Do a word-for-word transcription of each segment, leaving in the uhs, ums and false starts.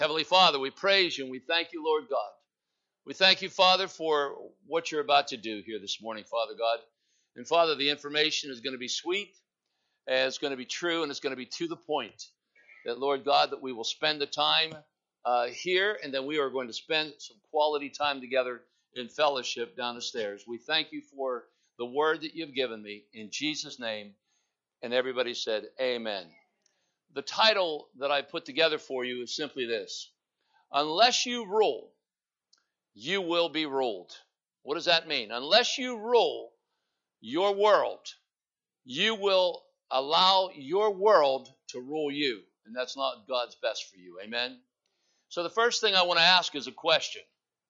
Heavenly Father, we praise you and we thank you, Lord God. We thank you, Father, for what you're about to do here this morning, Father God. And Father, the information is going to be sweet, and it's going to be true, and it's going to be to the point. That, Lord God, that we will spend the time uh, here, and then we are going to spend some quality time together in fellowship down the stairs. We thank you for the word that you've given me in Jesus' name. And everybody said, amen. The title that I put together for you is simply this: Unless you rule, you will be ruled. What does that mean? Unless you rule your world, you will allow your world to rule you. And that's not God's best for you. Amen? So the first thing I want to ask is a question.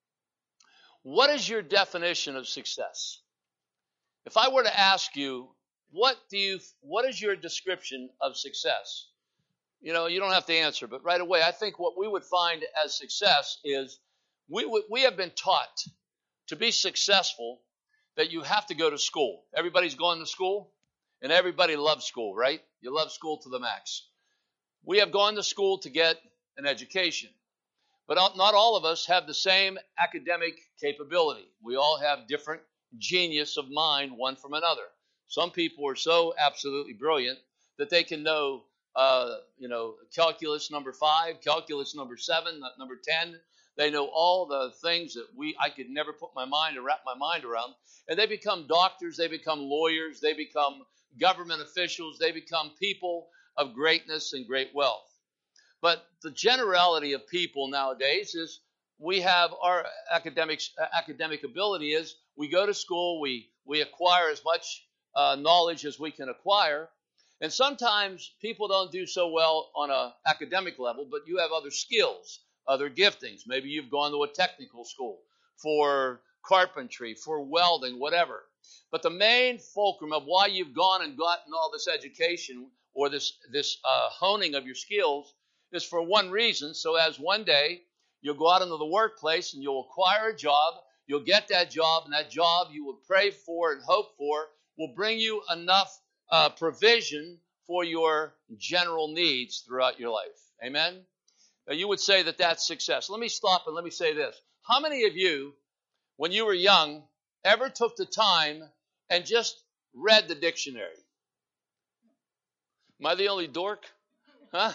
What is your definition of success? If I were to ask you, what do you, what is your description of success? You know, you don't have to answer, but right away, I think what we would find as success is we we have been taught to be successful that you have to go to school. Everybody's going to school, and everybody loves school, right? You love school to the max. We have gone to school to get an education, but not all of us have the same academic capability. We all have different genius of mind, one from another. Some people are so absolutely brilliant that they can know Uh, you know, calculus number five, calculus number seven, number ten. They know all the things that we I could never put my mind or wrap my mind around. And they become doctors, they become lawyers, they become government officials, they become people of greatness and great wealth. But the generality of people nowadays is we have our academics, uh, academic ability is we go to school, we we acquire as much uh, knowledge as we can acquire. And sometimes people don't do so well on an academic level, but you have other skills, other giftings. Maybe you've gone to a technical school for carpentry, for welding, whatever. But the main fulcrum of why you've gone and gotten all this education or this, this uh, honing of your skills is for one reason. So as one day you'll go out into the workplace and you'll acquire a job, you'll get that job, and that job you will pray for and hope for will bring you enough Uh, provision for your general needs throughout your life. Amen? Now, you would say that that's success. Let me stop and let me say this. How many of you, when you were young, ever took the time and just read the dictionary? Am I the only dork? Huh?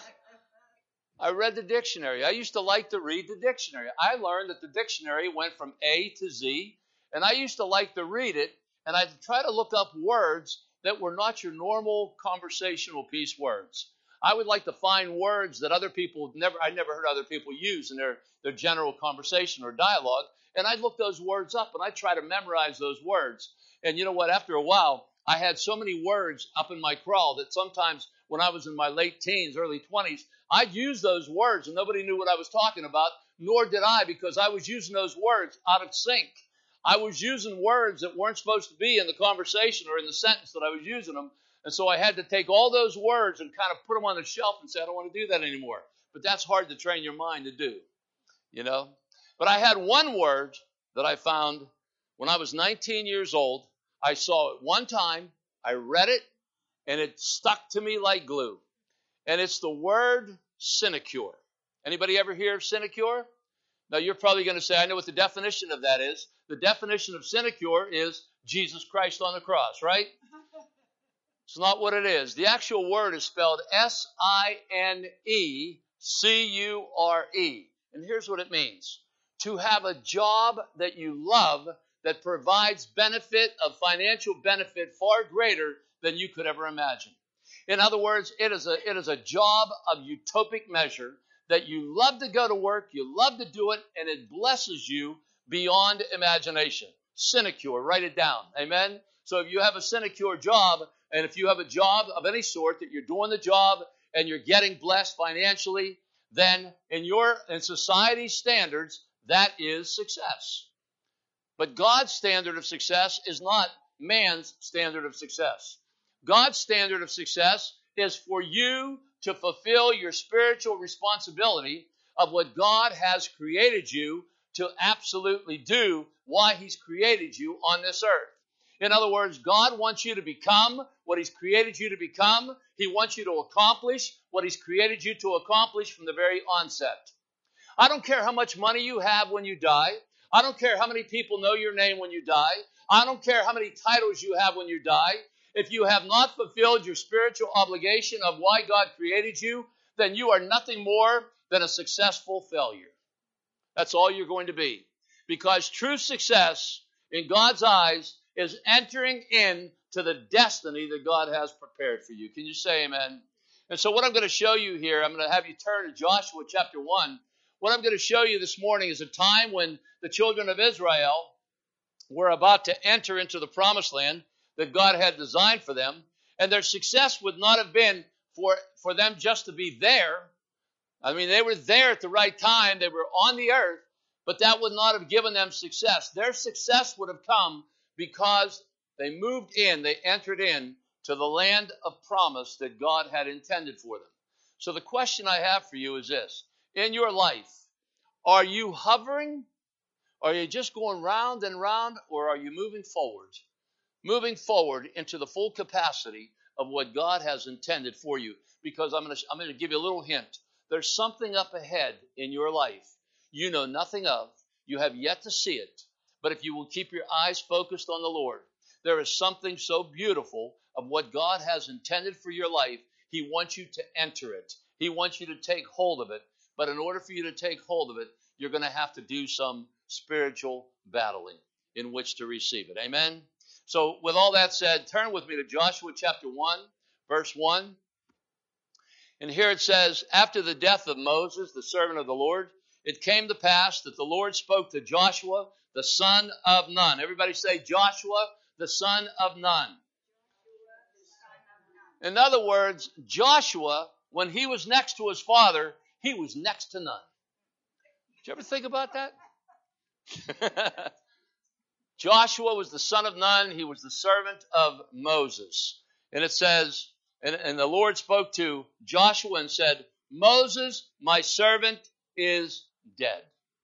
I read the dictionary. I used to like to read the dictionary. I learned that the dictionary went from A to Z, and I used to like to read it, and I'd try to look up words that were not your normal conversational piece words. I would like to find words that other people never, I never heard other people use in their, their general conversation or dialogue, and I'd look those words up, and I'd try to memorize those words. And you know what? After a while, I had so many words up in my crawl that sometimes when I was in my late teens, early twenties, I'd use those words, and nobody knew what I was talking about, nor did I, because I was using those words out of sync. I was using words that weren't supposed to be in the conversation or in the sentence that I was using them. And so I had to take all those words and kind of put them on the shelf and say, I don't want to do that anymore. But that's hard to train your mind to do, you know. But I had one word that I found when I was nineteen years old. I saw it one time, I read it, and it stuck to me like glue. And it's the word sinecure. Anybody ever hear of sinecure? Now, you're probably going to say, I know what the definition of that is. The definition of sinecure is Jesus Christ on the cross, right? It's not what it is. The actual word is spelled S I N E C U R E. And here's what it means. To have a job that you love that provides benefit of financial benefit far greater than you could ever imagine. In other words, it is a, it is a job of utopic measure that you love to go to work, you love to do it, and it blesses you beyond imagination. Sinecure, write it down. Amen? So if you have a sinecure job, and if you have a job of any sort that you're doing the job and you're getting blessed financially, then in your in society's standards, that is success. But God's standard of success is not man's standard of success. God's standard of success is for you to fulfill your spiritual responsibility of what God has created you to absolutely do, why He's created you on this earth. In other words, God wants you to become what He's created you to become. He wants you to accomplish what He's created you to accomplish from the very onset. I don't care how much money you have when you die. I don't care how many people know your name when you die. I don't care how many titles you have when you die. If you have not fulfilled your spiritual obligation of why God created you, then you are nothing more than a successful failure. That's all you're going to be. Because true success in God's eyes is entering into the destiny that God has prepared for you. Can you say amen? And so what I'm going to show you here, I'm going to have you turn to Joshua chapter one. What I'm going to show you this morning is a time when the children of Israel were about to enter into the promised land that God had designed for them. And their success would not have been for, for them just to be there. I mean, they were there at the right time. They were on the earth, but that would not have given them success. Their success would have come because they moved in, they entered in to the land of promise that God had intended for them. So the question I have for you is this. In your life, are you hovering? Are you just going round and round, or are you moving forward? Moving forward into the full capacity of what God has intended for you. Because I'm going to, I'm going to give you a little hint. There's something up ahead in your life you know nothing of. You have yet to see it. But if you will keep your eyes focused on the Lord, there is something so beautiful of what God has intended for your life. He wants you to enter it. He wants you to take hold of it. But in order for you to take hold of it, you're going to have to do some spiritual battling in which to receive it. Amen? So with all that said, turn with me to Joshua chapter one, verse one. And here it says, after the death of Moses, the servant of the Lord, it came to pass that the Lord spoke to Joshua, the son of Nun. Everybody say Joshua, the son of Nun. In other words, Joshua, when he was next to his father, he was next to none. Did you ever think about that? Joshua was the son of Nun. He was the servant of Moses. And it says, and, and the Lord spoke to Joshua and said, Moses, my servant, is dead.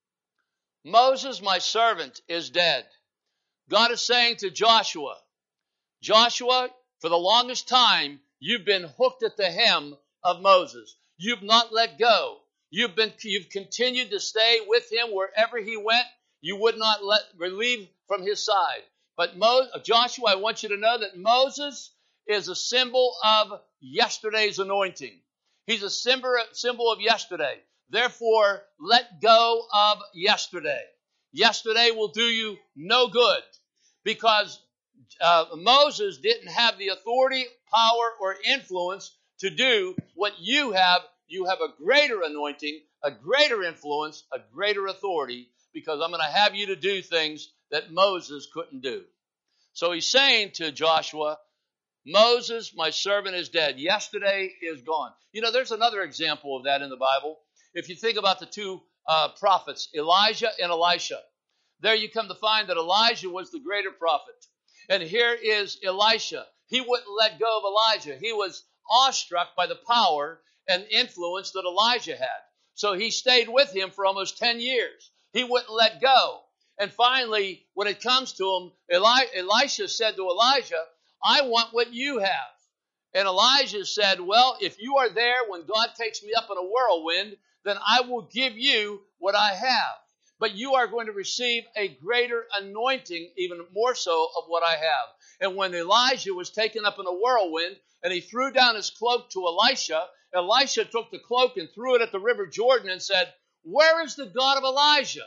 Moses, my servant, is dead. God is saying to Joshua, Joshua, for the longest time, you've been hooked at the hem of Moses. You've not let go. You've been, you've continued to stay with him wherever he went. You would not let relieve from his side. But Mo, Joshua, I want you to know that Moses is a symbol of yesterday's anointing. He's a symbol, symbol of yesterday. Therefore, let go of yesterday. Yesterday will do you no good because uh, Moses didn't have the authority, power, or influence to do what you have. You have a greater anointing, a greater influence, a greater authority, because I'm going to have you to do things that Moses couldn't do. So he's saying to Joshua, Moses, my servant, is dead. Yesterday is gone. You know, there's another example of that in the Bible. If you think about the two uh, prophets, Elijah and Elisha, there you come to find that Elijah was the greater prophet. And here is Elisha. He wouldn't let go of Elijah. He was awestruck by the power and influence that Elijah had. So he stayed with him for almost ten years. He wouldn't let go. And finally, when it comes to him, Eli- Elisha said to Elijah, I want what you have. And Elijah said, well, if you are there when God takes me up in a whirlwind, then I will give you what I have. But you are going to receive a greater anointing, even more so, of what I have. And when Elijah was taken up in a whirlwind, and he threw down his cloak to Elisha, Elisha took the cloak and threw it at the river Jordan and said, where is the God of Elijah?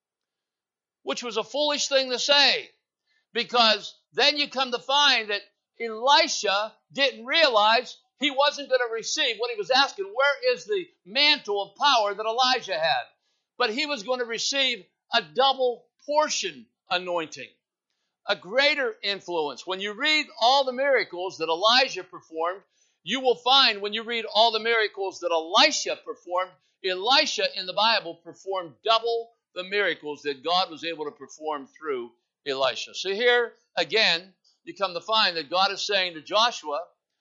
Which was a foolish thing to say, because then you come to find that Elisha didn't realize he wasn't going to receive what he was asking. Where is the mantle of power that Elijah had? But he was going to receive a double portion anointing, a greater influence. When you read all the miracles that Elijah performed, you will find when you read all the miracles that Elisha performed, Elisha in the Bible performed double the miracles that God was able to perform through Elisha. So here, again, you come to find that God is saying to Joshua,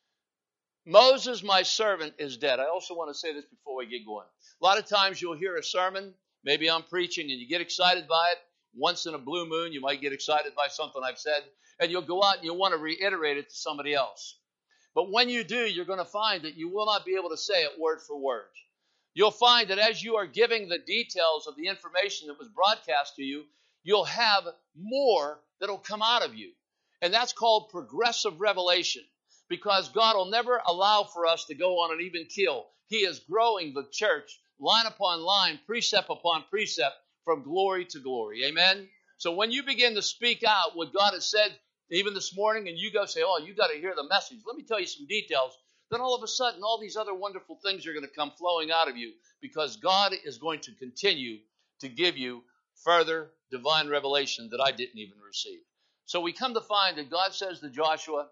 Moses, my servant, is dead. I also want to say this before we get going. A lot of times you'll hear a sermon, maybe I'm preaching, and you get excited by it. Once in a blue moon, you might get excited by something I've said, and you'll go out and you'll want to reiterate it to somebody else. But when you do, you're going to find that you will not be able to say it word for word. you'll find that as you are giving the details of the information that was broadcast to you, you'll have more that'll come out of you. And that's called progressive revelation, because God will never allow for us to go on an even keel. He is growing the church line upon line, precept upon precept, from glory to glory. Amen? So when you begin to speak out what God has said, even this morning, and you go say, oh, you got to hear the message. Let me tell you some details. Then all of a sudden, all these other wonderful things are going to come flowing out of you, because God is going to continue to give you further divine revelation that I didn't even receive. So we come to find that God says to Joshua,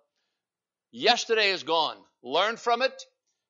yesterday is gone. Learn from it.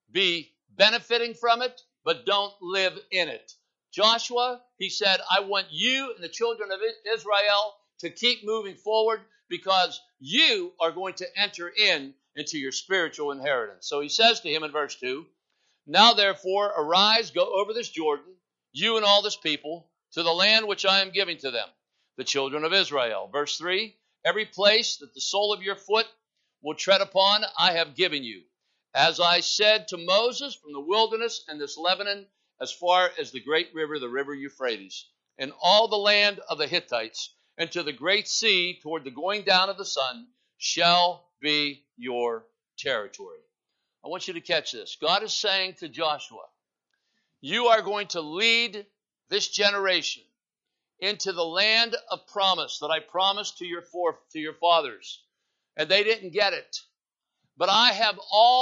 Be benefiting from it, but don't live in it. Joshua, he said, I want you and the children of Israel to keep moving forward, because you are going to enter in into your spiritual inheritance. So he says to him in verse two, now therefore arise, go over this Jordan, you and all this people, to the land which I am giving to them, the children of Israel. Verse three, every place that the sole of your foot will tread upon, I have given you. As I said to Moses, from the wilderness and this Lebanon, as far as the great river, the river Euphrates, and all the land of the Hittites, and to the great sea toward the going down of the sun, shall be your territory. I want you to catch this. God is saying to Joshua, you are going to lead this generation into the land of promise that I promised to your for, to your fathers, and they didn't get it. But I have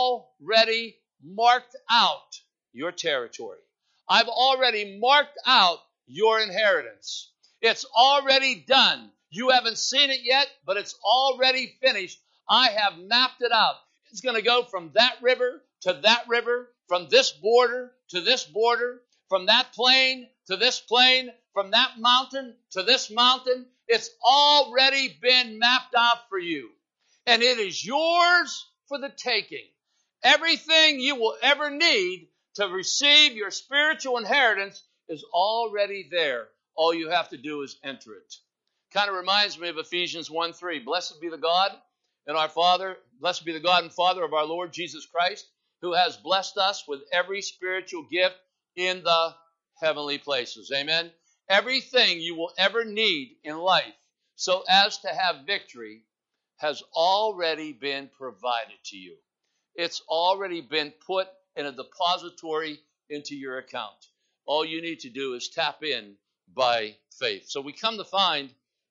already marked out your territory. I've already marked out your inheritance. It's already done. You haven't seen it yet, but it's already finished. I have mapped it out. It's going to go from that river to that river, from this border to this border, from that plain to this plain, from that mountain to this mountain. It's already been mapped out for you. And it is yours for the taking. Everything you will ever need to receive your spiritual inheritance is already there. All you have to do is enter it. Kind of reminds me of Ephesians one three. Blessed be the God and our Father, blessed be the God and Father of our Lord Jesus Christ, who has blessed us with every spiritual gift in the heavenly places. Amen. Everything you will ever need in life so as to have victory has already been provided to you. It's already been put in a depository into your account. All you need to do is tap in by faith. So we come to find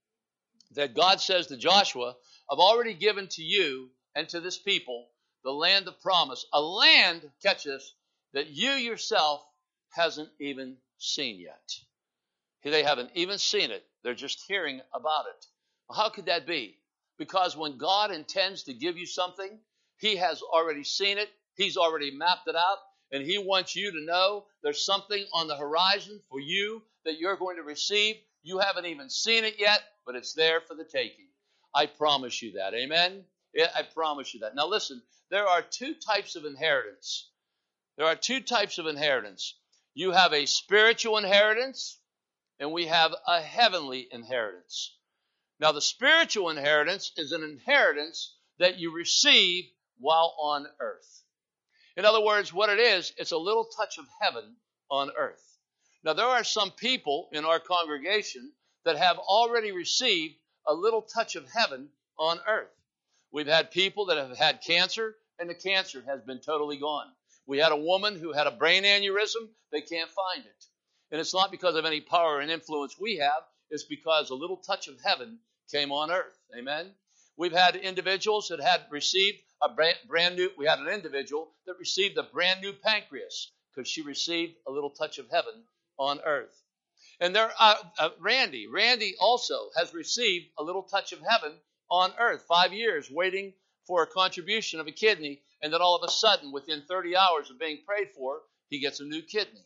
that God says to Joshua, I've already given to you and to this people the land of promise, a land, catch this, that you yourself hasn't even seen yet. They haven't even seen it. They're just hearing about it. Well, how could that be? Because when God intends to give you something, He has already seen it. He's already mapped it out. And He wants you to know there's something on the horizon for you that you're going to receive. You haven't even seen it yet, but it's there for the taking. I promise you that. Amen? Yeah, I promise you that. Now listen, there are two types of inheritance. There are two types of inheritance. You have a spiritual inheritance, and we have a heavenly inheritance. Now, the spiritual inheritance is an inheritance that you receive while on earth. In other words, what it is, it's a little touch of heaven on earth. Now, there are some people in our congregation that have already received a little touch of heaven on earth. We've had people that have had cancer, and the cancer has been totally gone. We had a woman who had a brain aneurysm. They can't find it. And it's not because of any power and influence we have. It's because a little touch of heaven came on earth. Amen? We've had individuals that had received a brand new, we had an individual that received a brand new pancreas because she received a little touch of heaven on earth. And there, uh, uh, Randy, Randy also has received a little touch of heaven on earth. Five years waiting for a contribution of a kidney, and then all of a sudden, within thirty hours of being prayed for, he gets a new kidney.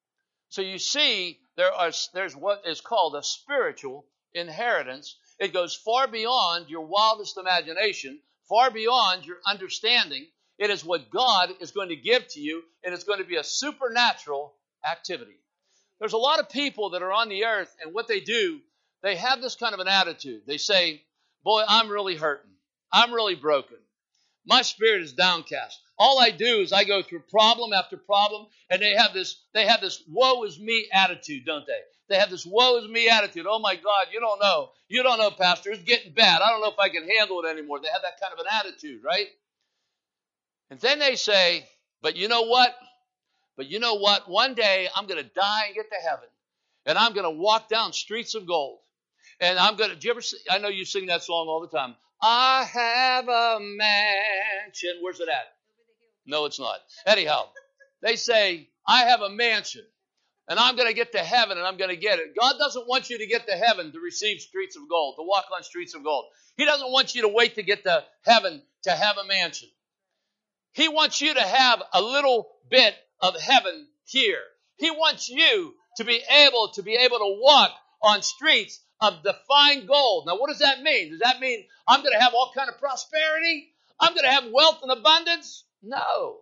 So you see, there are there's what is called a spiritual inheritance. It goes far beyond your wildest imagination, far beyond your understanding. It is what God is going to give to you, and it's going to be a supernatural activity. There's a lot of people that are on the earth, and what they do, they have this kind of an attitude. They say, boy, I'm really hurting. I'm really broken. My spirit is downcast. All I do is I go through problem after problem, and they have this they have this woe is me attitude, don't they? They have this woe is me attitude. Oh my God, you don't know. You don't know, Pastor. It's getting bad. I don't know if I can handle it anymore. They have that kind of an attitude, right? And then they say, but you know what? But you know what? One day I'm going to die and get to heaven. And I'm going to walk down streets of gold. And I'm going to, do you ever see, I know you sing that song all the time. I have a mansion. Where's it at? No, it's not. Anyhow, they say, I have a mansion. And I'm going to get to heaven and I'm going to get it. God doesn't want you to get to heaven to receive streets of gold, to walk on streets of gold. He doesn't want you to wait to get to heaven to have a mansion. He wants you to have a little bit of heaven here. He wants you to be able to be able to walk on streets of the fine gold. Now, what does that mean? Does that mean I'm going to have all kind of prosperity? I'm going to have wealth and abundance? No.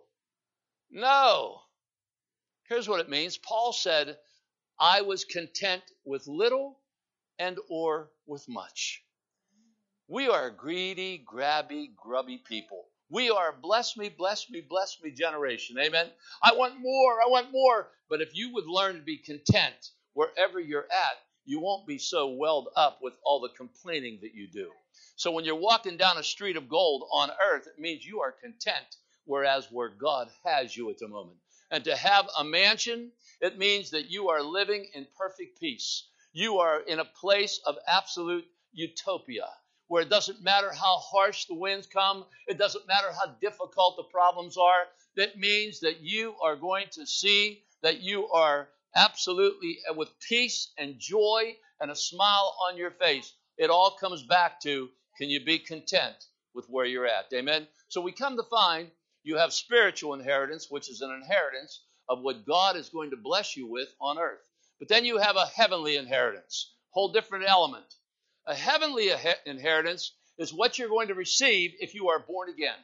No. Here's what it means. Paul said, I was content with little and or with much. We are a greedy, grabby, grubby people. We are a bless me, bless me, bless me generation. Amen. I want more. I want more. But if you would learn to be content wherever you're at, you won't be so welled up with all the complaining that you do. So when you're walking down a street of gold on earth, it means you are content, whereas where God has you at the moment. And to have a mansion, it means that you are living in perfect peace. You are in a place of absolute utopia, where it doesn't matter how harsh the winds come. It doesn't matter how difficult the problems are. That means that you are going to see that you are absolutely with peace and joy and a smile on your face. It all comes back to, can you be content with where you're at? Amen? So we come to find you have spiritual inheritance, which is an inheritance of what God is going to bless you with on earth. But then you have a heavenly inheritance, whole different element. A heavenly inheritance is what you're going to receive if you are born again.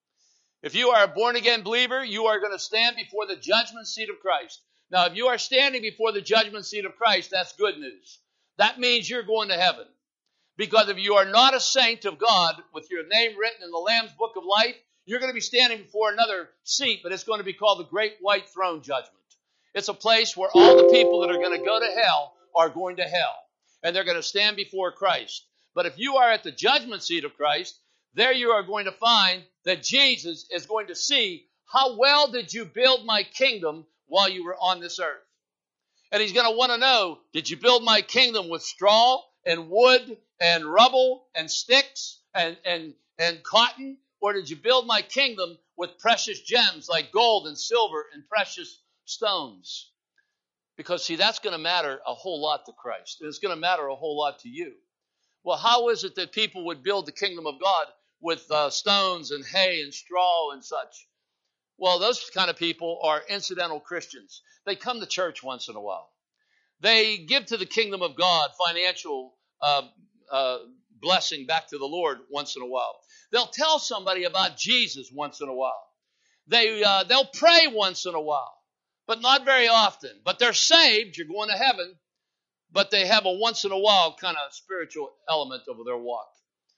If you are a born-again believer, you are going to stand before the judgment seat of Christ. Now, if you are standing before the judgment seat of Christ, that's good news. That means you're going to heaven. Because if you are not a saint of God with your name written in the Lamb's Book of Life, you're going to be standing before another seat, but it's going to be called the Great White Throne Judgment. It's a place where all the people that are going to go to hell are going to hell. And they're going to stand before Christ. But if you are at the judgment seat of Christ, there you are going to find that Jesus is going to see, how well did you build my kingdom while you were on this earth? And he's going to want to know, did you build my kingdom with straw and wood and rubble and sticks and, and, and cotton? Or did you build my kingdom with precious gems like gold and silver and precious stones? Because, see, that's going to matter a whole lot to Christ. And it's going to matter a whole lot to you. Well, how is it that people would build the kingdom of God with uh, stones and hay and straw and such? Well, those kind of people are incidental Christians. They come to church once in a while. They give to the kingdom of God financial uh, uh, blessing back to the Lord once in a while. They'll tell somebody about Jesus once in a while. They, uh, they'll pray once in a while, but not very often. But they're saved. You're going to heaven. But they have a once in a while kind of spiritual element of their walk.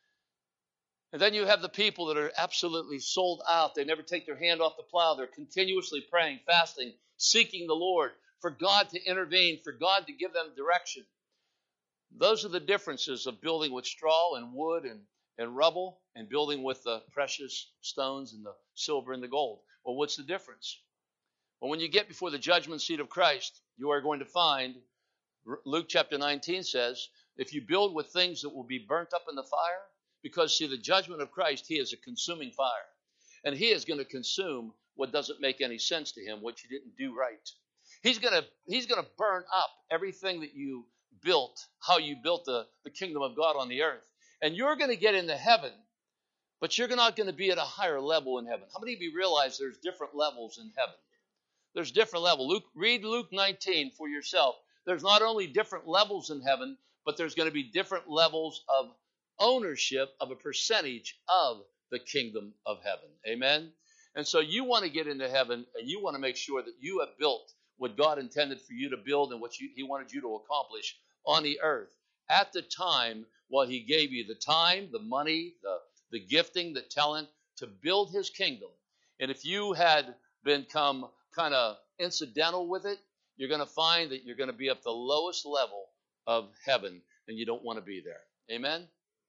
And then you have the people that are absolutely sold out. They never take their hand off the plow. They're continuously praying, fasting, seeking the Lord for God to intervene, for God to give them direction. Those are the differences of building with straw and wood and, and rubble and building with the precious stones and the silver and the gold. Well, what's the difference? Well, when you get before the judgment seat of Christ, you are going to find, Luke chapter nineteen says, if you build with things that will be burnt up in the fire, because, see, the judgment of Christ, he is a consuming fire. And he is going to consume what doesn't make any sense to him, what you didn't do right. He's going to, he's going to burn up everything that you built, how you built the, the kingdom of God on the earth. And you're going to get into heaven, but you're not going to be at a higher level in heaven. How many of you realize there's different levels in heaven? There's different levels. Luke, read Luke nineteen for yourself. There's not only different levels in heaven, but there's going to be different levels of ownership of a percentage of the kingdom of heaven. Amen? And so you want to get into heaven, and you want to make sure that you have built what God intended for you to build and what you, he wanted you to accomplish on the earth at the time while he gave you the time, the money, the, the gifting, the talent to build his kingdom. And if you had become kind of incidental with it, you're going to find that you're going to be at the lowest level of heaven, and you don't want to be there. Amen?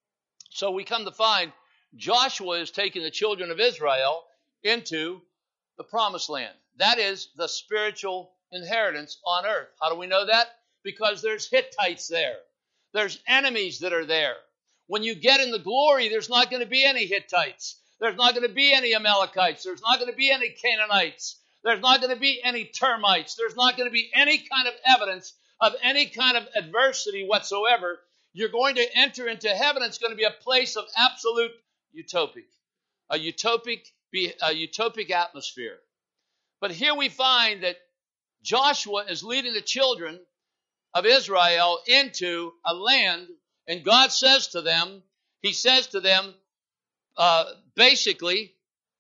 So we come to find Joshua is taking the children of Israel into the promised land. That is the spiritual inheritance on earth. How do we know that? Because there's Hittites there. There's enemies that are there. When you get in the glory, there's not going to be any Hittites. There's not going to be any Amalekites. There's not going to be any Canaanites. There's not going to be any termites. There's not going to be any kind of evidence of any kind of adversity whatsoever. You're going to enter into heaven. It's going to be a place of absolute utopic, a utopic, a utopic atmosphere. But here we find that Joshua is leading the children of Israel into a land, and God says to them, he says to them, uh, basically,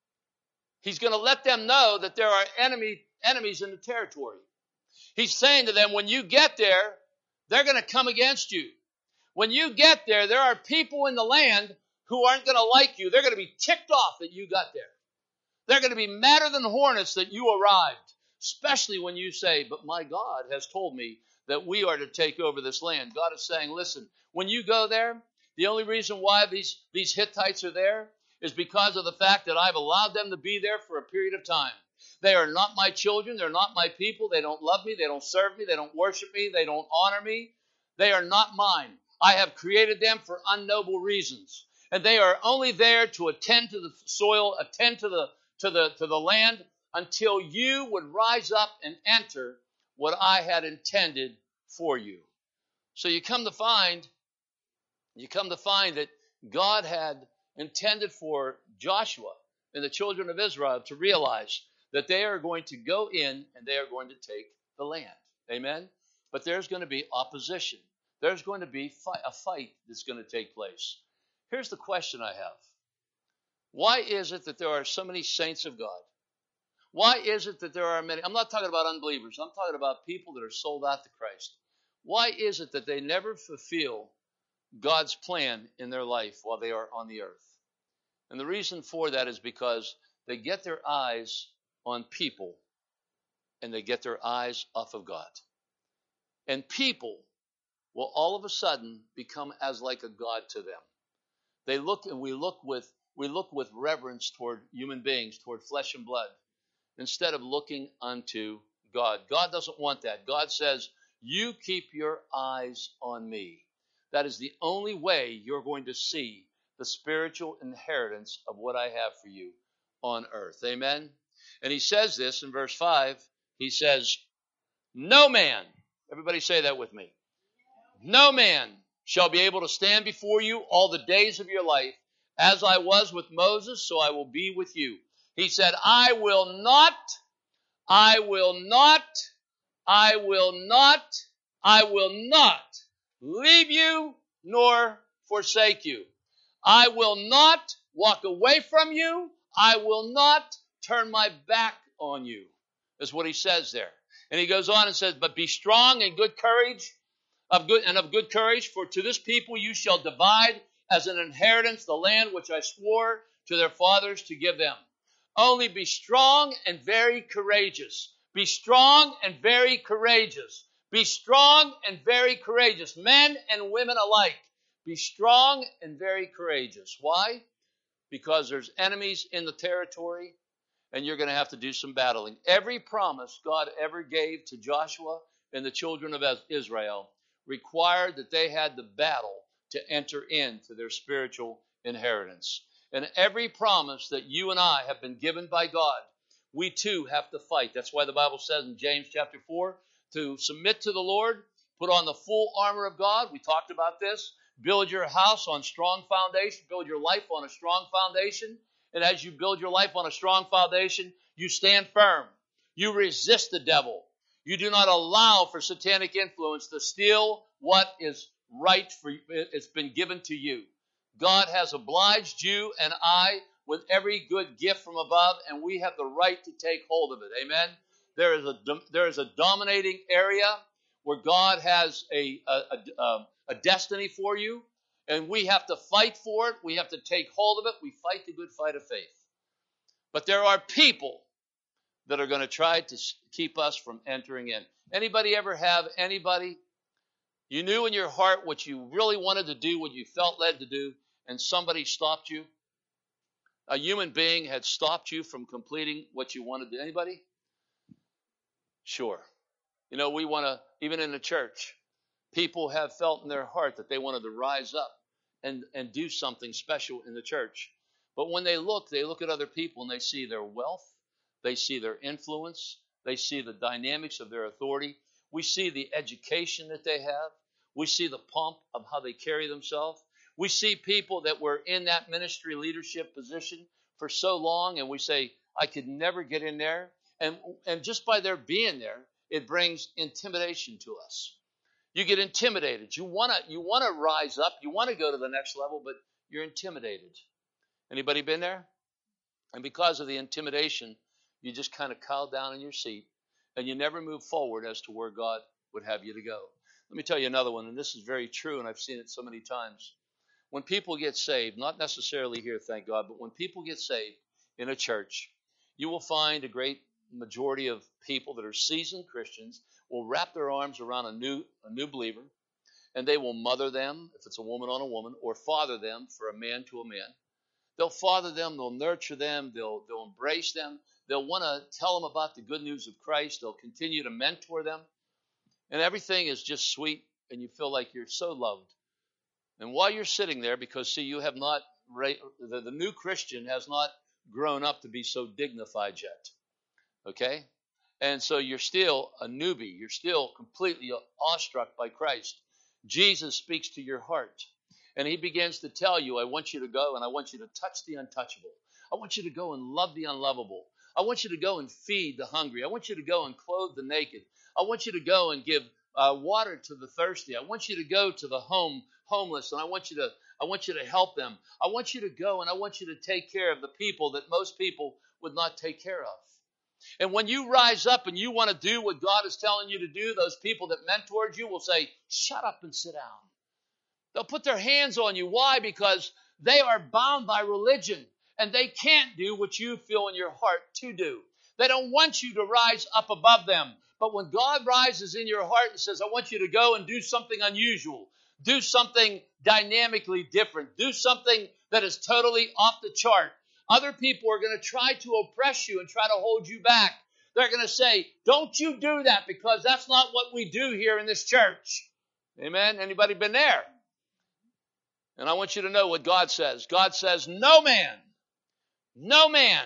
he's going to let them know that there are enemy enemies in the territory. He's saying to them, when you get there, they're going to come against you. When you get there, there are people in the land who aren't going to like you. They're going to be ticked off that you got there. They're going to be madder than hornets that you arrived, especially when you say, but my God has told me that we are to take over this land. God is saying, listen, when you go there, the only reason why these, these Hittites are there is because of the fact that I've allowed them to be there for a period of time. They are not my children. They're not my people. They don't love me. They don't serve me. They don't worship me. They don't honor me. They are not mine. I have created them for unnoble reasons. And they are only there to attend to the soil, attend to the to the to the land, until you would rise up and enter what I had intended for you. So you come to find, you come to find that God had intended for Joshua and the children of Israel to realize that they are going to go in and they are going to take the land. Amen? But there's going to be opposition. There's going to be fi- a fight that's going to take place. Here's the question I have. Why is it that there are so many saints of God? Why is it that there are many? I'm not talking about unbelievers. I'm talking about people that are sold out to Christ. Why is it that they never fulfill God's plan in their life while they are on the earth? And the reason for that is because they get their eyes on people and they get their eyes off of God. And people will all of a sudden become as like a God to them. They look and we look with we look with reverence toward human beings, toward flesh and blood, instead of looking unto God. God doesn't want that. God says, you keep your eyes on me. That is the only way you're going to see the spiritual inheritance of what I have for you on earth. Amen? And he says this in verse five. He says, no man, everybody say that with me, no man shall be able to stand before you all the days of your life. As I was with Moses, so I will be with you. He said, I will not, I will not, I will not, I will not leave you nor forsake you. I will not walk away from you. I will not turn my back on you, is what he says there. And he goes on and says, but be strong and good courage, of good and of good courage, for to this people you shall divide as an inheritance the land which I swore to their fathers to give them. Only be strong and very courageous. Be strong and very courageous. Be strong and very courageous. Men and women alike. Be strong and very courageous. Why? Because there's enemies in the territory, and you're going to have to do some battling. Every promise God ever gave to Joshua and the children of Israel required that they had the battle to enter into their spiritual inheritance. And every promise that you and I have been given by God, we too have to fight. That's why the Bible says in James chapter four, to submit to the Lord, put on the full armor of God. We talked about this. Build your house on strong foundation. Build your life on a strong foundation. And as you build your life on a strong foundation, you stand firm. You resist the devil. You do not allow for satanic influence to steal what is right for you. It's been given to you. God has obliged you and I with every good gift from above, and we have the right to take hold of it. Amen. There is a there is a dominating area where God has a a, a, a destiny for you, and we have to fight for it. We have to take hold of it. We fight the good fight of faith. But there are people that are going to try to keep us from entering in. Anybody ever have anybody? You knew in your heart what you really wanted to do, what you felt led to do, and somebody stopped you? A human being had stopped you from completing what you wanted to do. Anybody? Sure. You know, we want to, even in the church, people have felt in their heart that they wanted to rise up and, and do something special in the church. But when they look, they look at other people and they see their wealth, they see their influence, they see the dynamics of their authority. We see the education that they have. We see the pomp of how they carry themselves. We see people that were in that ministry leadership position for so long, and we say, I could never get in there. And, and just by their being there, it brings intimidation to us. You get intimidated. You want to you want to rise up. You want to go to the next level, but you're intimidated. Anybody been there? And because of the intimidation, you just kind of cow down in your seat, and you never move forward as to where God would have you to go. Let me tell you another one, and this is very true, and I've seen it so many times. When people get saved, not necessarily here, thank God, but when people get saved in a church, you will find a great majority of people that are seasoned Christians will wrap their arms around a new a new believer, and they will mother them, if it's a woman on a woman, or father them for a man to a man. They'll father them, they'll nurture them, they'll, they'll embrace them, they'll want to tell them about the good news of Christ, they'll continue to mentor them. And everything is just sweet, and you feel like you're so loved. And while you're sitting there, because, see, you have not, the, the new Christian has not grown up to be so dignified yet. Okay? And so you're still a newbie. You're still completely awestruck by Christ. Jesus speaks to your heart, and he begins to tell you, I want you to go, and I want you to touch the untouchable. I want you to go and love the unlovable. I want you to go and feed the hungry. I want you to go and clothe the naked. I want you to go and give uh, water to the thirsty. I want you to go to the home homeless, and I want you to I want you to help them. I want you to go and I want you to take care of the people that most people would not take care of. And when you rise up and you want to do what God is telling you to do, those people that mentored you will say, shut up and sit down. They'll put their hands on you. Why? Because they are bound by religion, and they can't do what you feel in your heart to do. They don't want you to rise up above them. But when God rises in your heart and says, I want you to go and do something unusual, do something dynamically different, do something that is totally off the chart, other people are going to try to oppress you and try to hold you back. They're going to say, don't you do that, because that's not what we do here in this church. Amen? Anybody been there? And I want you to know what God says. God says, no man, no man,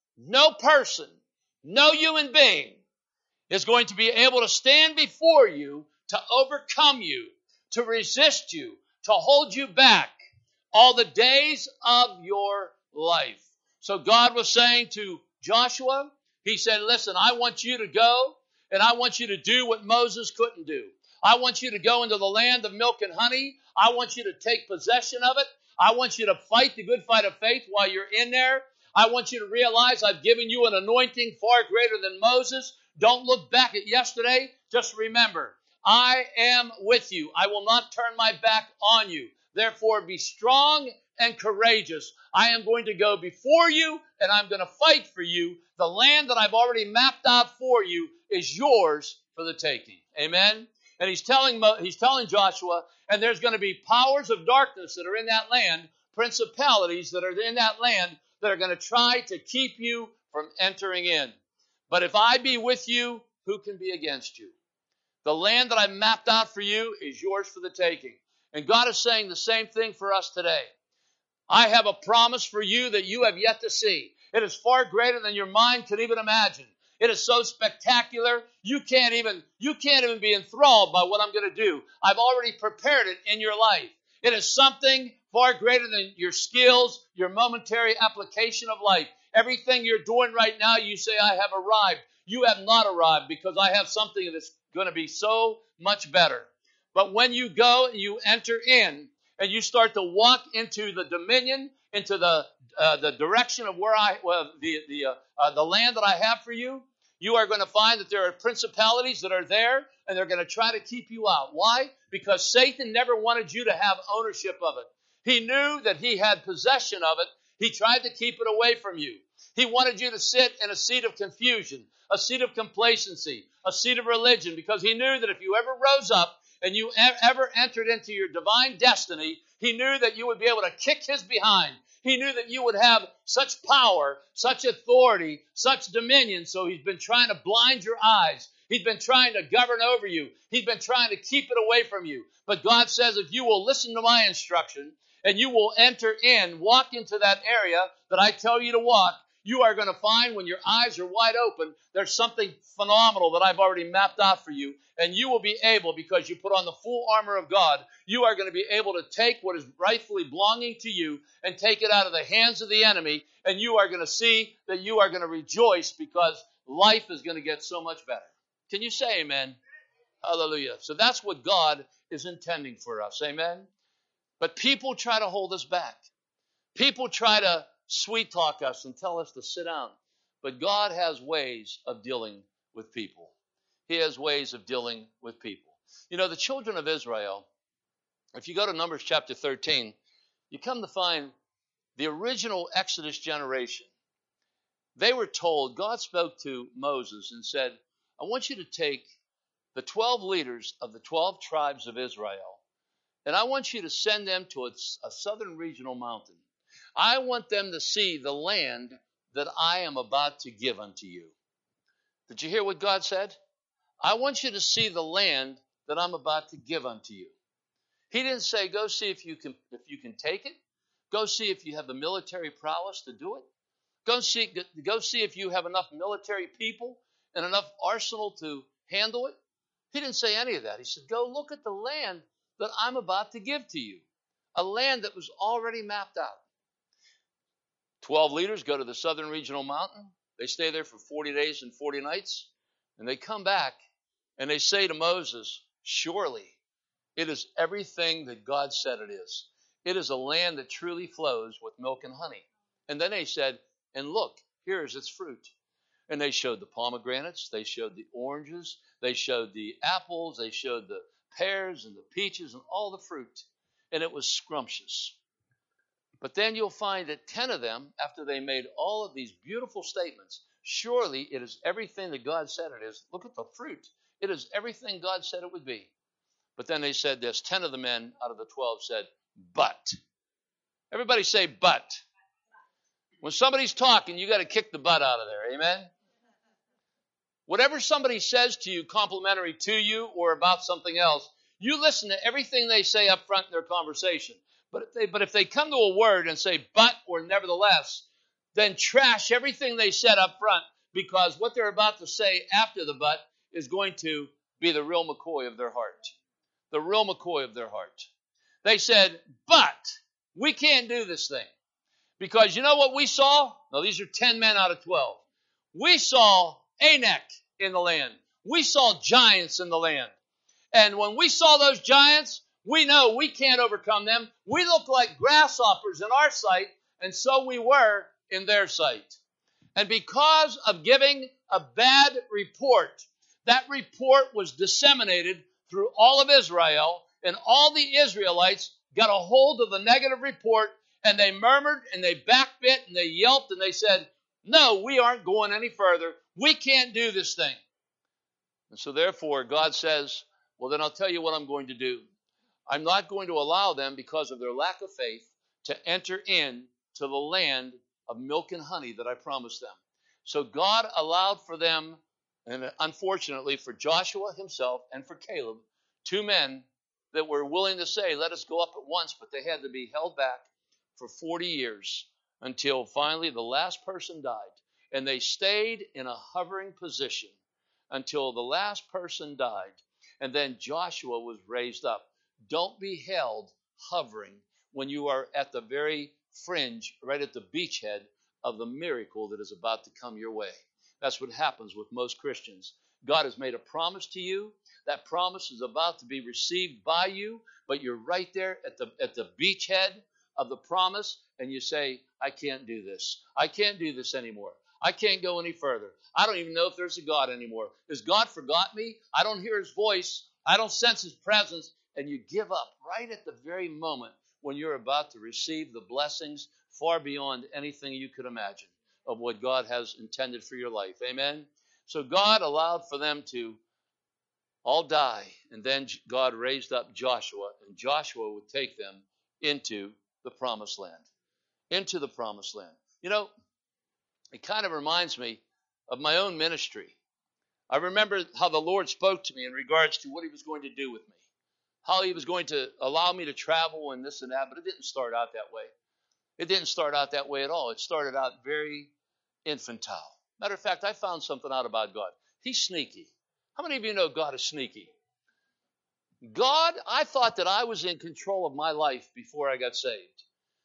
no person, no human being is going to be able to stand before you, to overcome you, to resist you, to hold you back all the days of your life. So God was saying to Joshua, he said, listen, I want you to go, and I want you to do what Moses couldn't do. I want you to go into the land of milk and honey. I want you to take possession of it. I want you to fight the good fight of faith while you're in there. I want you to realize I've given you an anointing far greater than Moses. Don't look back at yesterday. Just remember, I am with you. I will not turn my back on you. Therefore, be strong and courageous. I am going to go before you, and I'm going to fight for you. The land that I've already mapped out for you is yours for the taking. Amen? And he's telling, he's telling Joshua, and there's going to be powers of darkness that are in that land, principalities that are in that land that are going to try to keep you from entering in. But if I be with you, who can be against you? The land that I mapped out for you is yours for the taking. And God is saying the same thing for us today. I have a promise for you that you have yet to see. It is far greater than your mind could even imagine. It is so spectacular, you can't even, you can't even be enthralled by what I'm going to do. I've already prepared it in your life. It is something far greater than your skills, your momentary application of life. Everything you're doing right now, you say, I have arrived. You have not arrived, because I have something that's going to be so much better. But when you go and you enter in and you start to walk into the dominion, into the uh, the direction of where I well, the the uh, uh, the land that I have for you, you are going to find that there are principalities that are there, and they're going to try to keep you out. Why? Because Satan never wanted you to have ownership of it. He knew that he had possession of it. He tried to keep it away from you. He wanted you to sit in a seat of confusion, a seat of complacency, a seat of religion, because he knew that if you ever rose up and you ever entered into your divine destiny, he knew that you would be able to kick his behind. He knew that you would have such power, such authority, such dominion. So he's been trying to blind your eyes. He's been trying to govern over you. He's been trying to keep it away from you. But God says, if you will listen to my instruction and you will enter in, walk into that area that I tell you to walk, you are going to find when your eyes are wide open, there's something phenomenal that I've already mapped out for you. And you will be able, because you put on the full armor of God, you are going to be able to take what is rightfully belonging to you and take it out of the hands of the enemy. And you are going to see that you are going to rejoice because life is going to get so much better. Can you say amen? Hallelujah. So that's what God is intending for us. Amen? But people try to hold us back. People try to sweet talk us and tell us to sit down. But God has ways of dealing with people. He has ways of dealing with people. You know, the children of Israel, if you go to Numbers chapter thirteen, you come to find the original Exodus generation. They were told, God spoke to Moses and said, I want you to take the twelve leaders of the twelve tribes of Israel, and I want you to send them to a, a southern regional mountain. I want them to see the land that I am about to give unto you. Did you hear what God said? I want you to see the land that I'm about to give unto you. He didn't say, go see if you can if you can take it. Go see if you have the military prowess to do it. Go see, go see if you have enough military people and enough arsenal to handle it. He didn't say any of that. He said, go look at the land that I'm about to give to you. A land that was already mapped out. Twelve leaders go to the southern regional mountain. They stay there for forty days and forty nights. And they come back and they say to Moses, surely it is everything that God said it is. It is a land that truly flows with milk and honey. And then they said, and look, here is its fruit. And they showed the pomegranates, they showed the oranges, they showed the apples, they showed the pears and the peaches and all the fruit. And it was scrumptious. But then you'll find that ten of them, after they made all of these beautiful statements, surely it is everything that God said it is. Look at the fruit. It is everything God said it would be. But then they said this. Ten of the men out of the twelve said, but. Everybody say, but. When somebody's talking, you got to kick the butt out of there. Amen? Whatever somebody says to you, complimentary to you or about something else, you listen to everything they say up front in their conversation. But if they, but if they come to a word and say but or nevertheless, then trash everything they said up front, because what they're about to say after the but is going to be the real McCoy of their heart. The real McCoy of their heart. They said, but we can't do this thing. Because you know what we saw? Now, these are ten men out of twelve. We saw Anak in the land. We saw giants in the land. And when we saw those giants, we know we can't overcome them. We look like grasshoppers in our sight, and so we were in their sight. And because of giving a bad report, that report was disseminated through all of Israel, and all the Israelites got a hold of the negative report, and they murmured, and they backbit, and they yelped, and they said, no, we aren't going any further. We can't do this thing. And so therefore, God says, well, then I'll tell you what I'm going to do. I'm not going to allow them, because of their lack of faith, to enter in to the land of milk and honey that I promised them. So God allowed for them, and unfortunately for Joshua himself and for Caleb, two men that were willing to say, let us go up at once, but they had to be held back for forty years until finally the last person died. And they stayed in a hovering position until the last person died. And then Joshua was raised up. Don't be held hovering when you are at the very fringe, right at the beachhead of the miracle that is about to come your way. That's what happens with most Christians. God has made a promise to you. That promise is about to be received by you, but you're right there at the at the beachhead of the promise, and you say, I can't do this. I can't do this anymore. I can't go any further. I don't even know if there's a God anymore. Has God forgot me? I don't hear his voice. I don't sense his presence. And you give up right at the very moment when you're about to receive the blessings far beyond anything you could imagine. of what God has intended for your life. Amen? So God allowed for them to all die, and then God raised up Joshua, and Joshua would take them into the promised land. Into the promised land. You know, it kind of reminds me of my own ministry. I remember how the Lord spoke to me in regards to what he was going to do with me, how he was going to allow me to travel and this and that, but it didn't start out that way. It didn't start out that way at all. It started out very infantile. Matter of fact, I found something out about God. He's sneaky. How many of you know God is sneaky? God, I thought that I was in control of my life before I got saved.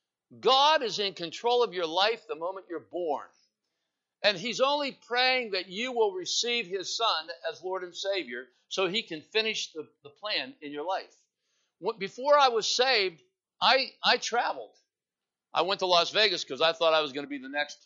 God is in control of your life the moment you're born. And he's only praying that you will receive his son as Lord and Savior so he can finish the, the plan in your life. Before I was saved, I, I traveled. I went to Las Vegas because I thought I was going to be the next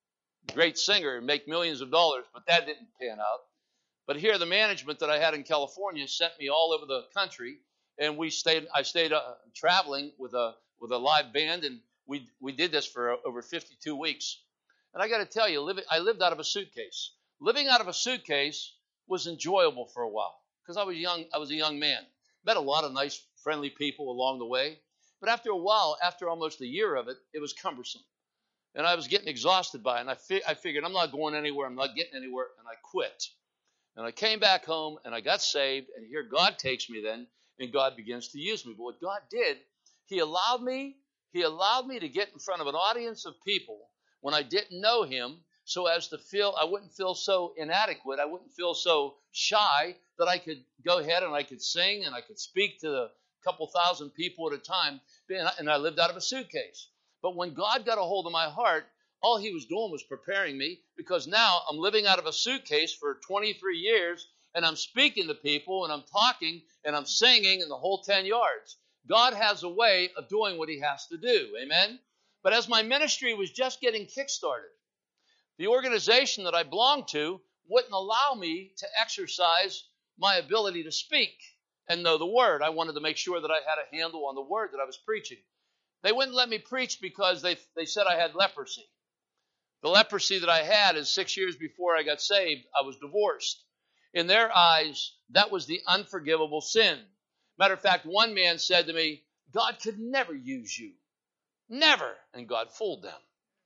great singer and make millions of dollars, but that didn't pan out. But here, the management that I had in California sent me all over the country, and we stayed. I stayed uh, traveling with a with a live band, and we we did this for uh, over fifty-two weeks. And I got to tell you, living, I lived out of a suitcase. Living out of a suitcase was enjoyable for a while because I was young. I was a young man. Met a lot of nice, friendly people along the way. But after a while, after almost a year of it, it was cumbersome, and I was getting exhausted by it. And I fi- I figured I'm not going anywhere. I'm not getting anywhere, and I quit. And I came back home, and I got saved, and here God takes me then, and God begins to use me. But what God did, he allowed me, he allowed me to get in front of an audience of people when I didn't know him, so as to feel, I wouldn't feel so inadequate, I wouldn't feel so shy that I could go ahead and I could sing and I could speak to a couple thousand people at a time, and I lived out of a suitcase. But when God got a hold of my heart, all he was doing was preparing me, because now I'm living out of a suitcase for twenty-three years, and I'm speaking to people, and I'm talking, and I'm singing, and the whole ten yards. God has a way of doing what he has to do. Amen? But as my ministry was just getting kick-started, the organization that I belonged to wouldn't allow me to exercise my ability to speak and know the word. I wanted to make sure that I had a handle on the word that I was preaching. They wouldn't let me preach because they, they said I had leprosy. The leprosy that I had is six years before I got saved, I was divorced. In their eyes, that was the unforgivable sin. Matter of fact, one man said to me, God could never use you. Never. And God fooled them.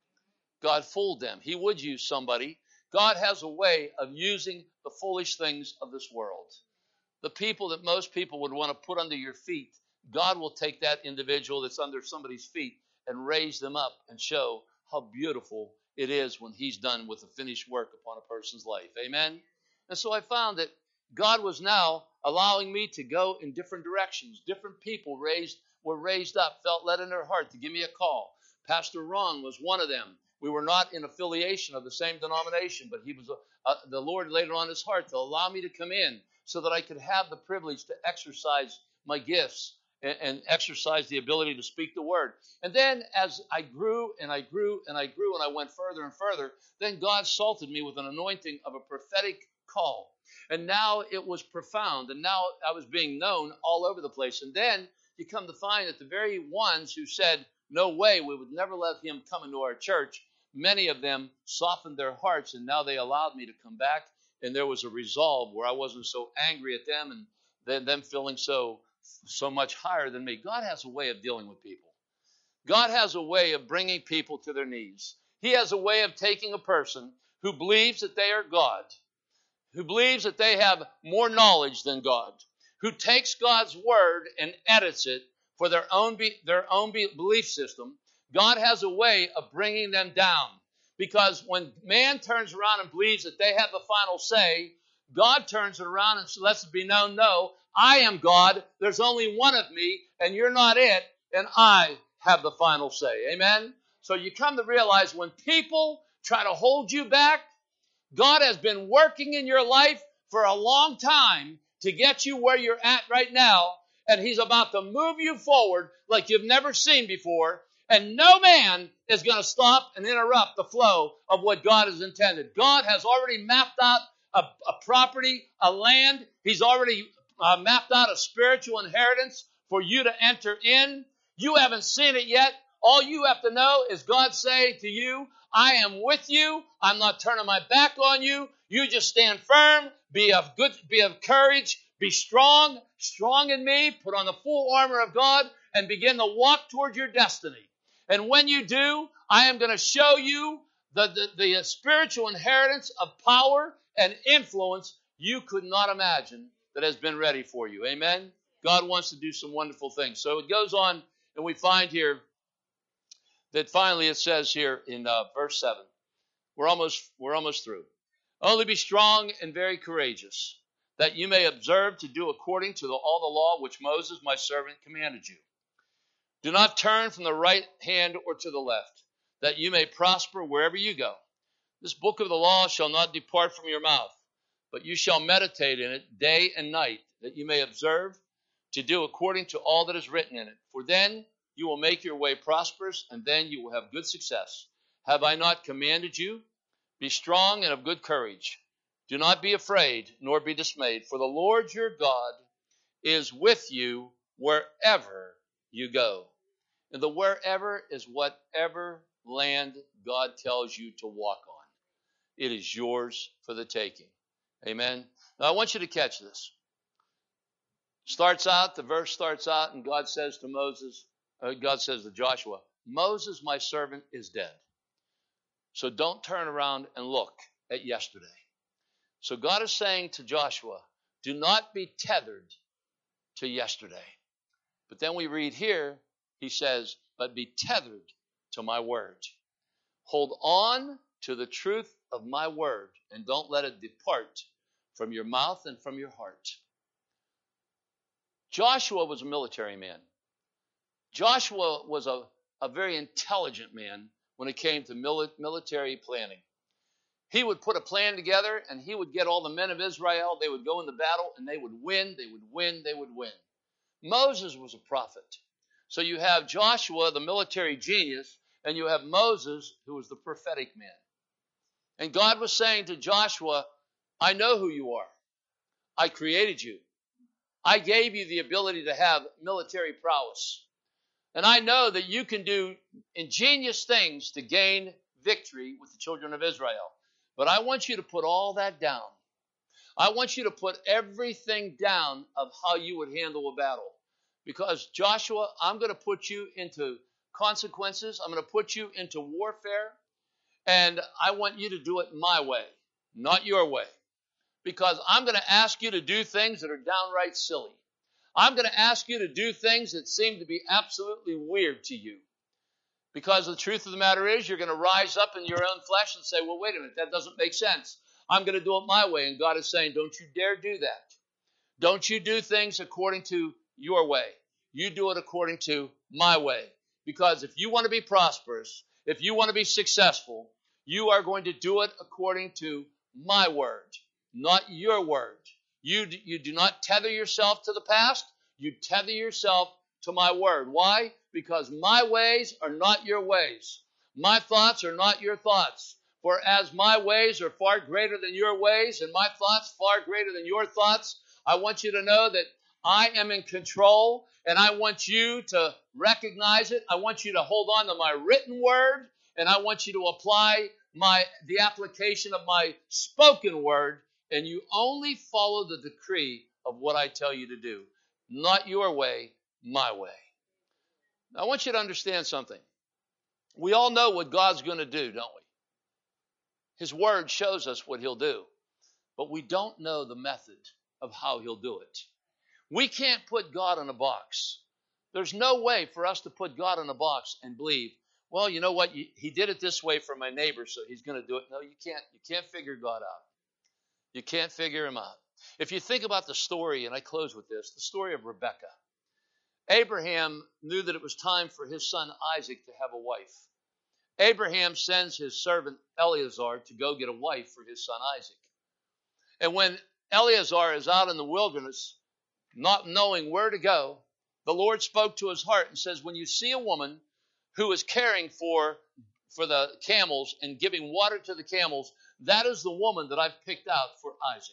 God fooled them. He would use somebody. God has a way of using the foolish things of this world. The people that most people would want to put under your feet, God will take that individual that's under somebody's feet and raise them up and show how beautiful it is when he's done with the finished work upon a person's life. Amen? And so I found that God was now allowing me to go in different directions. Different people raised were raised up, felt led in their heart to give me a call. Pastor Ron was one of them. We were not in affiliation of the same denomination, but he was a, a, the Lord laid it on his heart to allow me to come in so that I could have the privilege to exercise my gifts and, and exercise the ability to speak the word. And then as I grew and I grew and I grew and I went further and further, then God salted me with an anointing of a prophetic call. And now it was profound, and now I was being known all over the place. And then you come to find that the very ones who said, no way, we would never let him come into our church, many of them softened their hearts, and now they allowed me to come back, and there was a resolve where I wasn't so angry at them and then them feeling so, so much higher than me. God has a way of dealing with people. God has a way of bringing people to their knees. He has a way of taking a person who believes that they are God, who believes that they have more knowledge than God, who takes God's word and edits it for their own be, their own be, belief system. God has a way of bringing them down, because when man turns around and believes that they have the final say, God turns it around and lets it be known, no, I am God, there's only one of me, and you're not it, and I have the final say. Amen? So you come to realize when people try to hold you back, God has been working in your life for a long time to get you where you're at right now, and he's about to move you forward like you've never seen before, and no man is going to stop and interrupt the flow of what God has intended. God has already mapped out a, a property, a land. He's already uh, mapped out a spiritual inheritance for you to enter in. You haven't seen it yet, All you have to know is God saying to you, I am with you. I'm not turning my back on you. You just stand firm. Be of good, be of courage. Be strong, strong in me. Put on the full armor of God and begin to walk toward your destiny. And when you do, I am going to show you the, the, the spiritual inheritance of power and influence you could not imagine that has been ready for you. Amen? God wants to do some wonderful things. So it goes on, and we find here that finally it says here in uh, verse seven, we're almost, we're almost through. Only be strong and very courageous, that you may observe to do according to the, all the law which Moses my servant commanded you. Do not turn from the right hand or to the left, that you may prosper wherever you go. This book of the law shall not depart from your mouth, but you shall meditate in it day and night, that you may observe to do according to all that is written in it. For then you will make your way prosperous, and then you will have good success. Have I not commanded you? Be strong and of good courage. Do not be afraid, nor be dismayed, for the Lord your God is with you wherever you go. And the wherever is whatever land God tells you to walk on. It is yours for the taking. Amen. Now I want you to catch this. Starts out, the verse starts out, and God says to Moses, uh, God says to Joshua, Moses, my servant, is dead. So don't turn around and look at yesterday. So God is saying to Joshua, do not be tethered to yesterday. But then we read here, he says, but be tethered to my word. Hold on to the truth of my word, and don't let it depart from your mouth and from your heart. Joshua was a military man. Joshua was a, a very intelligent man when it came to mili- military planning. He would put a plan together, and he would get all the men of Israel. They would go into battle, and they would win, they would win, they would win. Moses was a prophet. So you have Joshua, the military genius, and you have Moses, who was the prophetic man. And God was saying to Joshua, I know who you are. I created you. I gave you the ability to have military prowess. And I know that you can do ingenious things to gain victory with the children of Israel. But I want you to put all that down. I want you to put everything down of how you would handle a battle. Because Joshua, I'm going to put you into consequences. I'm going to put you into warfare. And I want you to do it my way, not your way. Because I'm going to ask you to do things that are downright silly. I'm going to ask you to do things that seem to be absolutely weird to you. Because the truth of the matter is, you're going to rise up in your own flesh and say, well, wait a minute, that doesn't make sense. I'm going to do it my way. And God is saying, don't you dare do that. Don't you do things according to your way. You do it according to my way. Because if you want to be prosperous, if you want to be successful, you are going to do it according to my word, not your word. You, you do not tether yourself to the past. You tether yourself to my word. Why? Because my ways are not your ways. My thoughts are not your thoughts. For as my ways are far greater than your ways, and my thoughts far greater than your thoughts, I want you to know that I am in control, and I want you to recognize it. I want you to hold on to my written word, and I want you to apply my the application of my spoken word, and you only follow the decree of what I tell you to do. Not your way, my way. Now, I want you to understand something. We all know what God's going to do, don't we? His word shows us what he'll do, but we don't know the method of how he'll do it. We can't put God in a box. There's no way for us to put God in a box and believe, well, you know what? He did it this way for my neighbor, so he's going to do it. No, you can't. You can't figure God out. You can't figure him out. If you think about the story, and I close with this, the story of Rebekah. Abraham knew that it was time for his son Isaac to have a wife. Abraham sends his servant Eleazar to go get a wife for his son Isaac. And when Eleazar is out in the wilderness, not knowing where to go, the Lord spoke to his heart and says, when you see a woman who is caring for, for the camels and giving water to the camels, that is the woman that I've picked out for Isaac.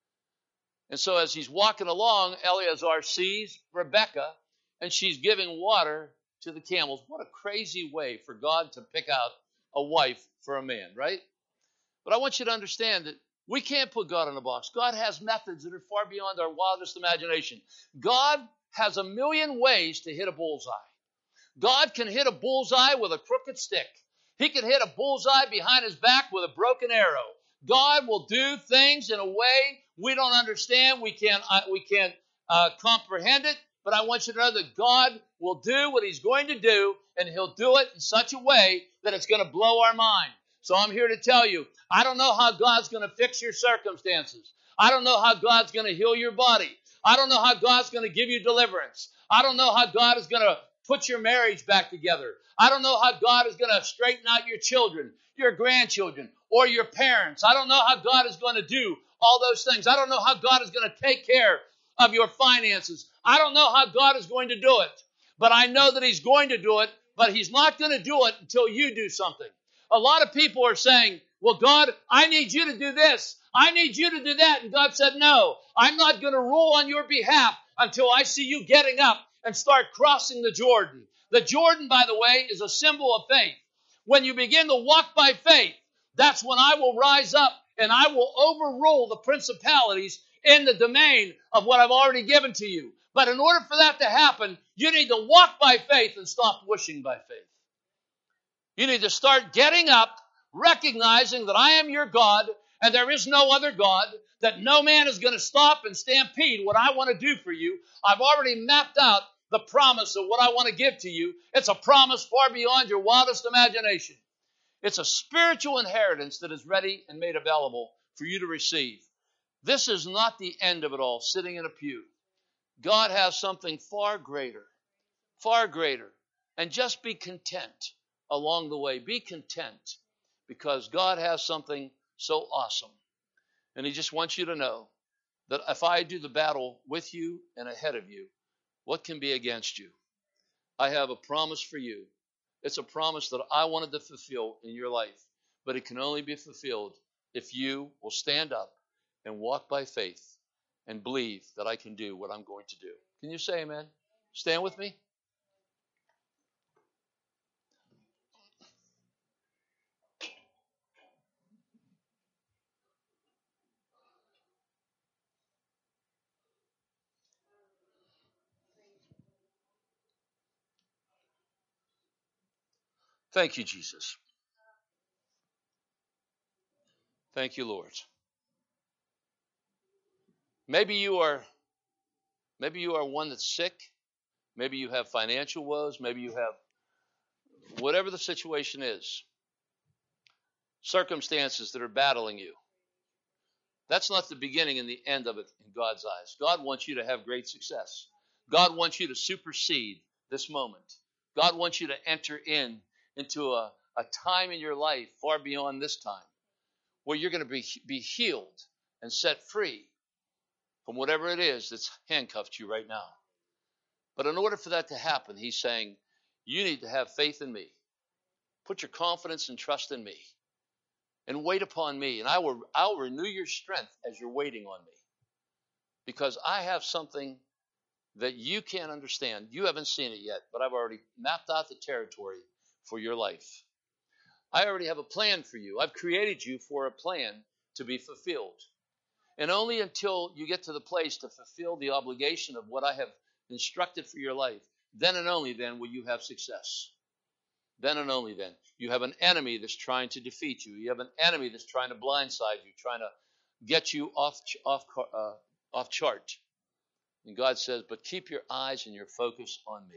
And so as he's walking along, Eleazar sees Rebekah, and she's giving water to the camels. What a crazy way for God to pick out a wife for a man, right? But I want you to understand that we can't put God in a box. God has methods that are far beyond our wildest imagination. God has a million ways to hit a bullseye. God can hit a bullseye with a crooked stick. He can hit a bullseye behind his back with a broken arrow. God will do things in a way we don't understand. We can't, uh, we can't uh, comprehend it. But I want you to know that God will do what he's going to do, and he'll do it in such a way that it's going to blow our mind. So I'm here to tell you, I don't know how God's going to fix your circumstances. I don't know how God's going to heal your body. I don't know how God's going to give you deliverance. I don't know how God is going to put your marriage back together. I don't know how God is going to straighten out your children, your grandchildren, or your parents. I don't know how God is going to do all those things. I don't know how God is going to take care of your finances. I don't know how God is going to do it. But I know that he's going to do it, but he's not going to do it until you do something. A lot of people are saying, well, God, I need you to do this. I need you to do that. And God said, no, I'm not going to rule on your behalf until I see you getting up and start crossing the Jordan. The Jordan, by the way, is a symbol of faith. When you begin to walk by faith, that's when I will rise up and I will overrule the principalities in the domain of what I've already given to you. But in order for that to happen, you need to walk by faith and stop wishing by faith. You need to start getting up, recognizing that I am your God and there is no other God, that no man is going to stop and stampede what I want to do for you. I've already mapped out the promise of what I want to give to you. It's a promise far beyond your wildest imagination. It's a spiritual inheritance that is ready and made available for you to receive. This is not the end of it all, sitting in a pew. God has something far greater, far greater. And just be content along the way. Be content because God has something so awesome. And he just wants you to know that if I do the battle with you and ahead of you, what can be against you? I have a promise for you. It's a promise that I wanted to fulfill in your life, but it can only be fulfilled if you will stand up and walk by faith and believe that I can do what I'm going to do. Can you say amen? Stand with me. Thank you, Jesus. Thank you, Lord. Maybe you are maybe you are one that's sick. Maybe you have financial woes. Maybe you have whatever the situation is. Circumstances that are battling you. That's not the beginning and the end of it in God's eyes. God wants you to have great success. God wants you to supersede this moment. God wants you to enter in into a, a time in your life far beyond this time where you're going to be, be healed and set free from whatever it is that's handcuffed you right now. But in order for that to happen, he's saying, you need to have faith in me. Put your confidence and trust in me. And wait upon me, and I will I'll renew your strength as you're waiting on me. Because I have something that you can't understand. You haven't seen it yet, but I've already mapped out the territory for your life. I already have a plan for you. I've created you for a plan to be fulfilled. And only until you get to the place to fulfill the obligation of what I have instructed for your life, then and only then will you have success. Then and only then. You have an enemy that's trying to defeat you. You have an enemy that's trying to blindside you, trying to get you off off uh, off chart. And God says, but keep your eyes and your focus on me.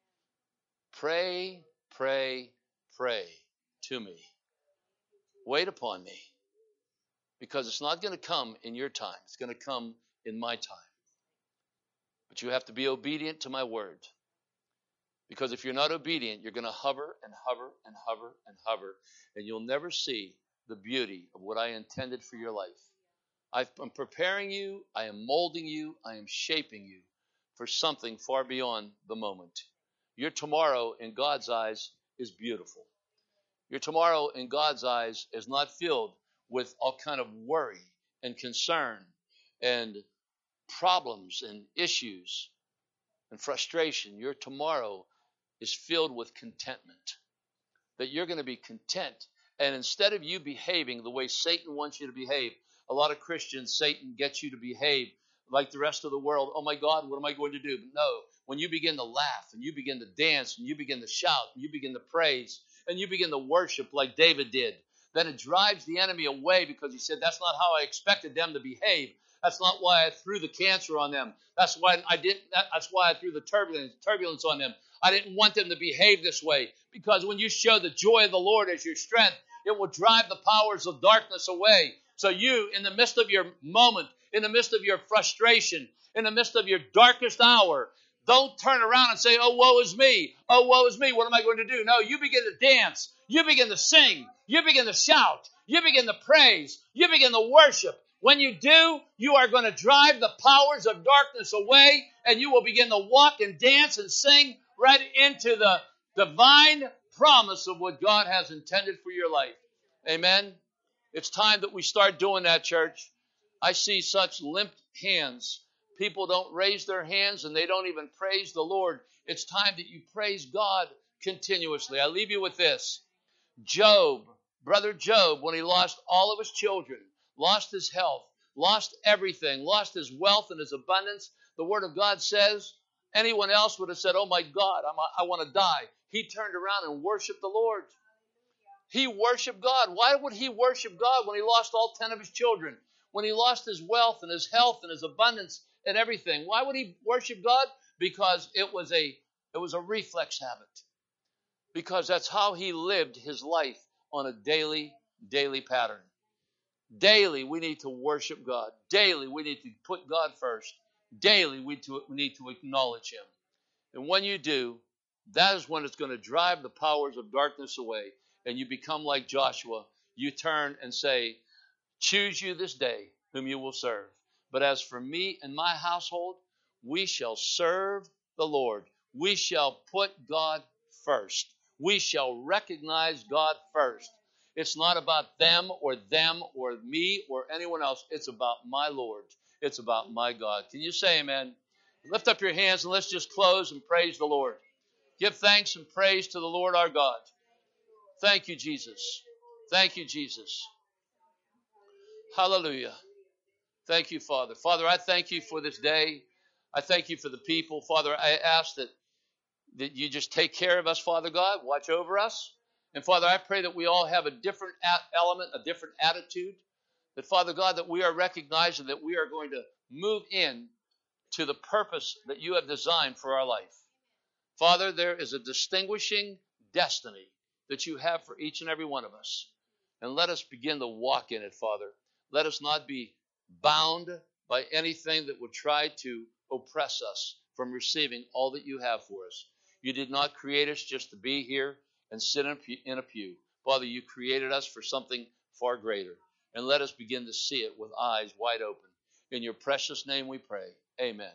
Pray, pray, pray to me. Wait upon me. Because it's not going to come in your time. It's going to come in my time. But you have to be obedient to my word. Because if you're not obedient, you're going to hover and hover and hover and hover, and you'll never see the beauty of what I intended for your life. I'm preparing you, I am molding you, I am shaping you for something far beyond the moment. Your tomorrow in God's eyes is beautiful. Your tomorrow in God's eyes is not filled with all kind of worry and concern and problems and issues and frustration. Your tomorrow is filled with contentment. That you're going to be content. And instead of you behaving the way Satan wants you to behave, a lot of Christians, Satan gets you to behave like the rest of the world. Oh my God, what am I going to do? But no, when you begin to laugh and you begin to dance and you begin to shout and you begin to praise and you begin to worship like David did, then it drives the enemy away, because he said, that's not how I expected them to behave. That's not why I threw the cancer on them. That's why I did. That's why I threw the turbulence, turbulence on them. I didn't want them to behave this way, because when you show the joy of the Lord as your strength, it will drive the powers of darkness away. So you, in the midst of your moment, in the midst of your frustration, in the midst of your darkest hour, don't turn around and say, oh, woe is me. Oh, woe is me. What am I going to do? No, you begin to dance. You begin to sing. You begin to shout. You begin to praise. You begin to worship. When you do, you are going to drive the powers of darkness away, and you will begin to walk and dance and sing right into the divine promise of what God has intended for your life. Amen. It's time that we start doing that, church. I see such limp hands. People don't raise their hands and they don't even praise the Lord. It's time that you praise God continuously. I leave you with this. Job, brother Job, when he lost all of his children, lost his health, lost everything, lost his wealth and his abundance, the Word of God says, anyone else would have said, oh my God, I'm, I want to die. He turned around and worshiped the Lord. He worshiped God. Why would he worship God when he lost all ten of his children? When he lost his wealth and his health and his abundance and everything? Why would he worship God? Because it was a, it was a reflex habit. Because that's how he lived his life on a daily, daily pattern. Daily, we need to worship God. Daily, we need to put God first. Daily, we need to acknowledge him. And when you do, that is when it's going to drive the powers of darkness away. And you become like Joshua. You turn and say, choose you this day whom you will serve. But as for me and my household, we shall serve the Lord. We shall put God first. We shall recognize God first. It's not about them or them or me or anyone else. It's about my Lord. It's about my God. Can you say amen? Lift up your hands and let's just close and praise the Lord. Give thanks and praise to the Lord our God. Thank you, Jesus. Thank you, Jesus. Hallelujah. Thank you, Father. Father, I thank you for this day. I thank you for the people. Father, I ask that, that you just take care of us, Father God. Watch over us. And Father, I pray that we all have a different element, a different attitude. That, Father God, that we are recognizing that we are going to move in to the purpose that you have designed for our life. Father, there is a distinguishing destiny that you have for each and every one of us. And let us begin to walk in it, Father. Let us not be bound by anything that would try to oppress us from receiving all that you have for us. You did not create us just to be here and sit in a pew. Father, you created us for something far greater. And let us begin to see it with eyes wide open. In your precious name we pray. Amen.